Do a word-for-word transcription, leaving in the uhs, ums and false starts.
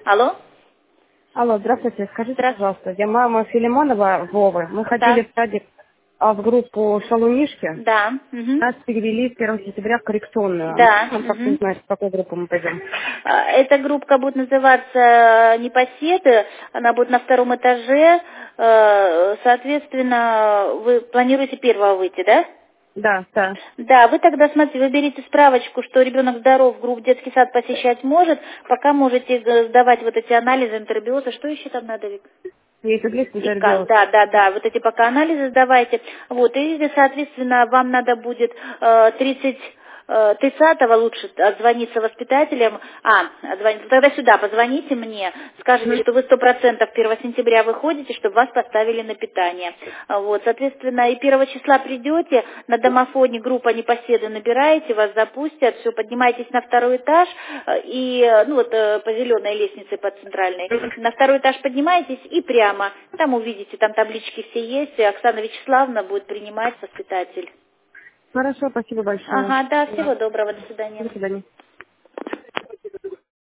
Алло? Алло, здравствуйте. Скажите, Здравствуйте. пожалуйста, я мама Филимонова Вовы. Мы ходили Да. в садик а, в группу «Шалунишки». Да. Мгм. Нас перевели с первого сентября в коррекционную. Да. Ну, как ты Мгм. знаешь, в какую группу мы пойдем. А, Эта группа будет называться «Непоседы». Она будет на втором этаже. Э, Соответственно, вы планируете первого выйти, да? Да, да. Да, вы тогда, смотрите, вы берите справочку, что ребенок здоров, группу детский сад посещать может, пока можете э, сдавать вот эти анализы, интербиоза. Что еще там надо, Вик? Есть английский И как? интервью. Да, да, да, вот эти пока анализы сдавайте. Вот, и, соответственно, вам надо будет э, тридцать э, тридцатого лучше отзвониться воспитателям. А, отзвонить, тогда сюда позвоните мне, скажите, что вы сто процентов первого сентября выходите, чтобы вас поставили на питание. А, Вот, соответственно, и первого числа придете, на домофоне группа «Непоседы» набираете, вас запустят, все, поднимайтесь на второй этаж, э, и, э, ну вот, э, по зеленой лестнице по центральной, на второй этаж поднимаетесь и прямо, там увидите, там таблички все есть, и Оксана Вячеславовна будет принимать, воспитатель. Хорошо, спасибо большое. Ага, да, Да. всего доброго, до свидания. До свидания.